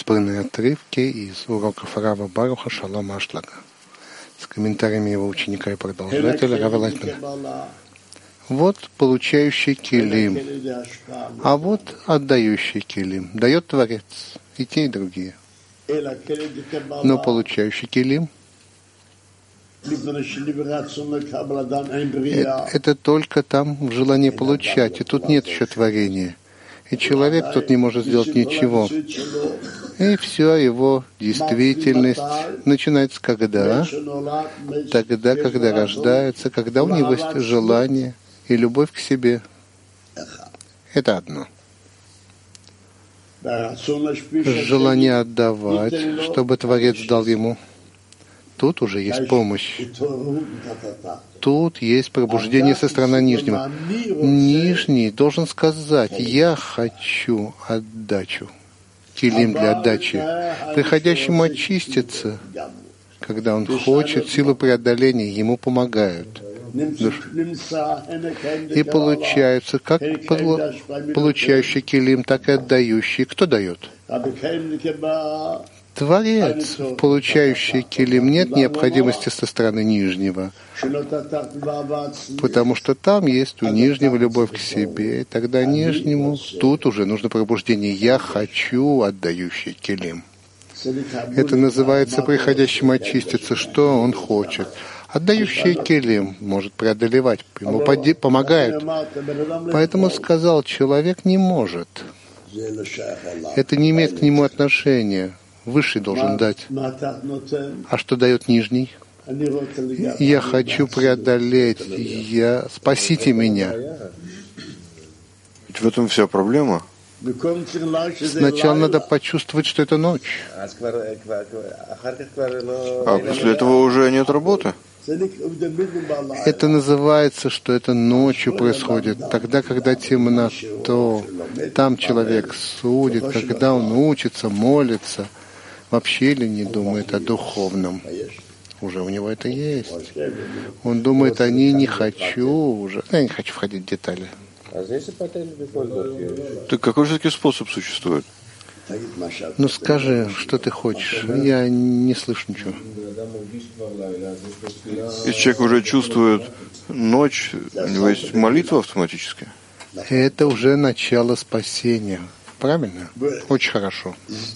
избранные отрывки из уроков Рава Баруха Шалом Ашлага с комментариями его ученика и продолжателя Рава Лайтмана. Вот получающий килим, а вот отдающий килим. Дает Творец, и те, и другие. Но получающий килим это только там в желании получать, и тут нет еще творения. И человек тут не может сделать ничего. И все, его действительность начинается когда? Тогда, когда рождается, когда у него есть желание и любовь к себе. Это одно. Желание отдавать, чтобы Творец дал ему. Тут уже есть помощь. Тут есть пробуждение со стороны Нижнего. Нижний должен сказать: «Я хочу отдачу». Килим для отдачи. Приходящему очиститься, когда он хочет, силы преодоления ему помогают. И получается, как получающий килим, так и отдающий. Кто дает? Творец, получающий килим, нет необходимости со стороны Нижнего, потому что там есть у Нижнего любовь к себе, и тогда Нижнему тут уже нужно пробуждение «я хочу», отдающий килим. Это называется приходящим очиститься, что он хочет. Отдающий килим может преодолевать, ему помогают. Поэтому сказал, человек не может. Это не имеет к нему отношения. Высший должен дать. А что дает нижний? Я хочу преодолеть. Спасите меня. Ведь в этом вся проблема. Сначала надо почувствовать, что это ночь. А после этого уже нет работы? Это называется, что это ночью происходит. Тогда, когда темнота, там человек судит, когда он учится, молится, вообще ли не думает о духовном. Уже у него это есть. Он думает, не хочу уже. Я не хочу входить в детали. Так какой же таки способ существует? Ну скажи, что ты хочешь. Я не слышу ничего. Если человек уже чувствует ночь, у него есть молитва автоматически? Это уже начало спасения. Правильно? Очень хорошо.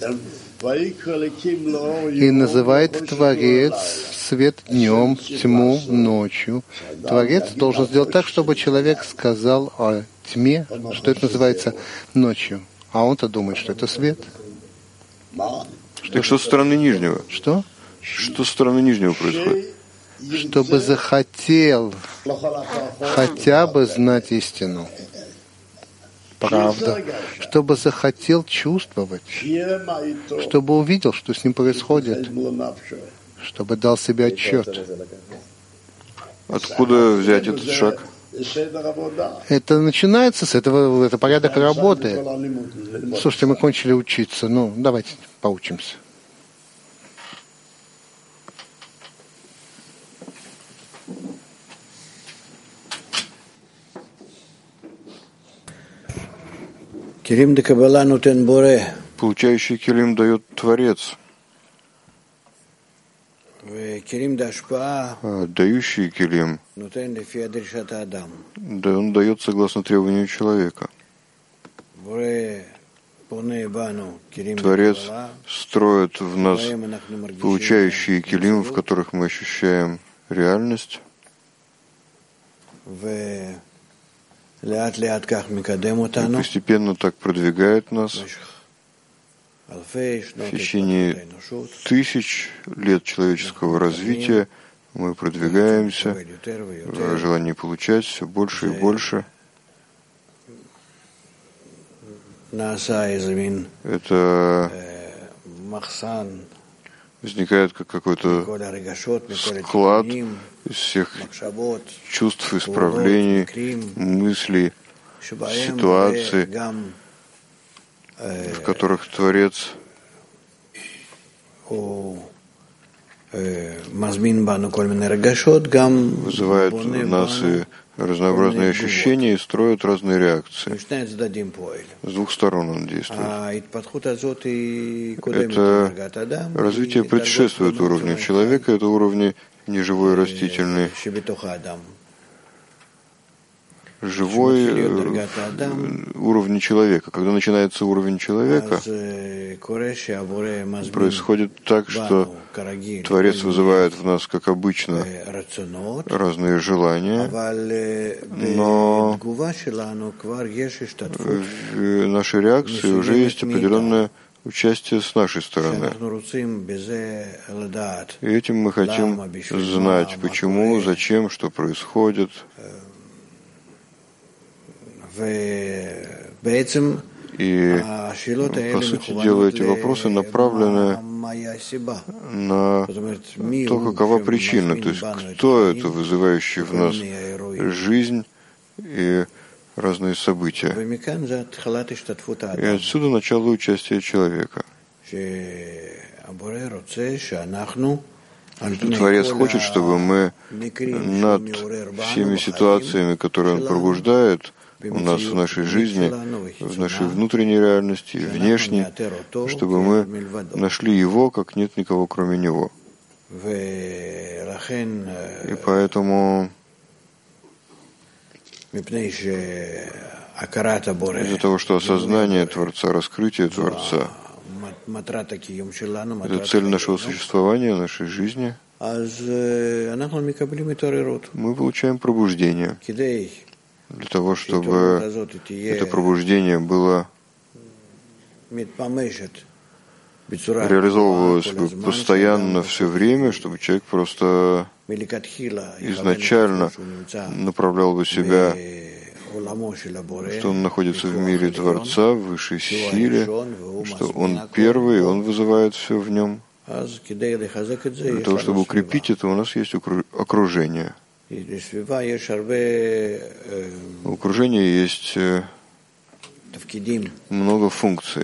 И называет Творец свет днем, тьму ночью. Творец должен сделать так, чтобы человек сказал о тьме, что это называется ночью. А он-то думает, что это свет. Так что со стороны Нижнего? Что? Что со стороны Нижнего происходит? Чтобы захотел хотя бы знать истину. Правда. Чтобы захотел чувствовать. Чтобы увидел, что с ним происходит. Чтобы дал себе отчет. Откуда взять этот шаг? Это начинается с этого, это порядок работы. Слушайте, мы кончили учиться, давайте поучимся. Получающий килим дает Творец. Дающий килим, он дает согласно требованию человека. Творец строит в нас получающие килим, в которых мы ощущаем реальность. И постепенно так продвигает нас. В течение тысяч лет человеческого развития мы продвигаемся в желании получать все больше и больше. Это возникает как какой-то склад из всех чувств, исправлений, мыслей, ситуаций, в которых Творец вызывает у нас и разнообразные ощущения и строят разные реакции. С двух сторон он действует. Это развитие предшествует уровню человека, это уровни неживой растительной. Живой уровень человека. Когда начинается уровень человека, происходит так, что Творец вызывает в нас, как обычно, разные желания, но в нашей реакции уже есть определенное участие с нашей стороны. И этим мы хотим знать, почему, зачем, что происходит. И, по сути дела, эти вопросы направлены на то, какова причина, то есть кто это, вызывающий в нас жизнь и разные события. И отсюда начало участия человека. Творец хочет, чтобы мы над всеми ситуациями, которые он пробуждает у нас в нашей жизни, в нашей внутренней реальности, внешней, чтобы мы нашли его, как нет никого, кроме него. И поэтому из-за того, что осознание Творца, раскрытие Творца — это цель нашего существования, нашей жизни, мы получаем пробуждение. Для того, чтобы это пробуждение было реализовывалось постоянно все время, чтобы человек просто изначально направлял бы себя, что он находится в мире Творца, в высшей силе, что он первый, и он вызывает все в нем. Для того, чтобы укрепить это, у нас есть окружение. У окружения есть много функций.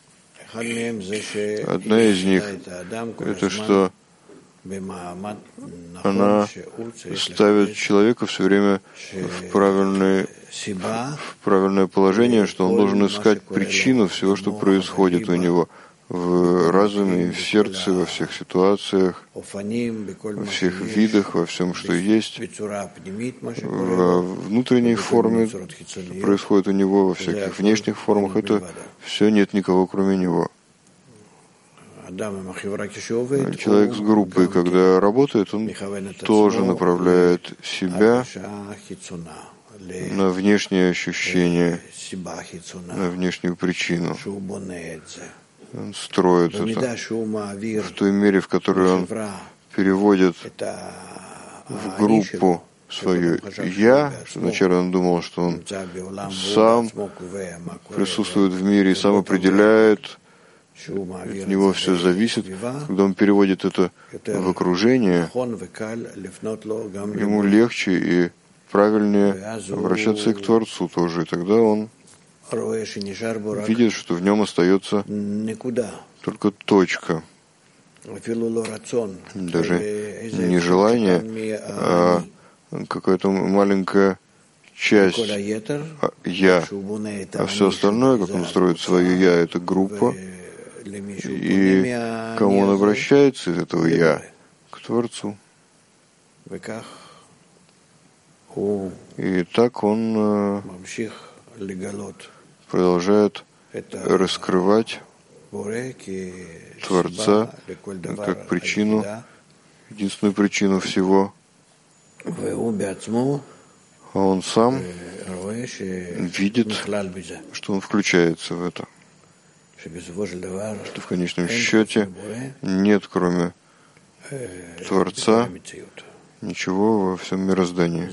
Одна из них — это что она ставит человека все время в правильное положение, что он должен искать причину всего, что происходит у него в разуме, в сердце, во всех ситуациях, во всех видах, во всем, что есть, во внутренней форме происходит у него, во всяких внешних формах. Это все нет никого, кроме него. Человек с группой, когда работает, он тоже направляет себя на внешние ощущения, на внешнюю причину. Он строит это в той мере, в которой он переводит в группу свое «я». Вначале он думал, что он сам присутствует в мире и сам определяет, от него все зависит. Когда он переводит это в окружение, ему легче и правильнее обращаться и к Творцу тоже. И тогда он видит, что в нем остается только точка. Даже не желание, а какая-то маленькая часть «я». А все остальное, как он строит свое «я», это группа. И к кому он обращается из этого «я»? К Творцу. И так он продолжает раскрывать Творца как причину, единственную причину всего. А он сам видит, что он включается в это. Что в конечном счете нет, кроме Творца, ничего во всем мироздании.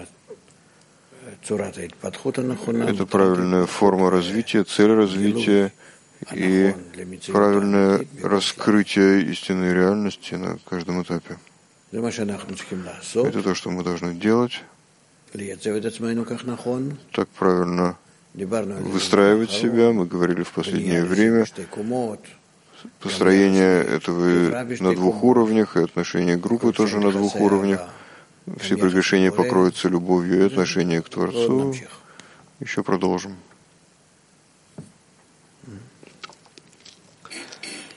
Это правильная форма развития, цель развития и правильное раскрытие истинной реальности на каждом этапе. Это то, что мы должны делать, так правильно выстраивать себя. Мы говорили в последнее время, построение этого на двух уровнях, и отношение группы тоже на двух уровнях. все прегрешения покроются любовью и отношением к Творцу. Еще продолжим.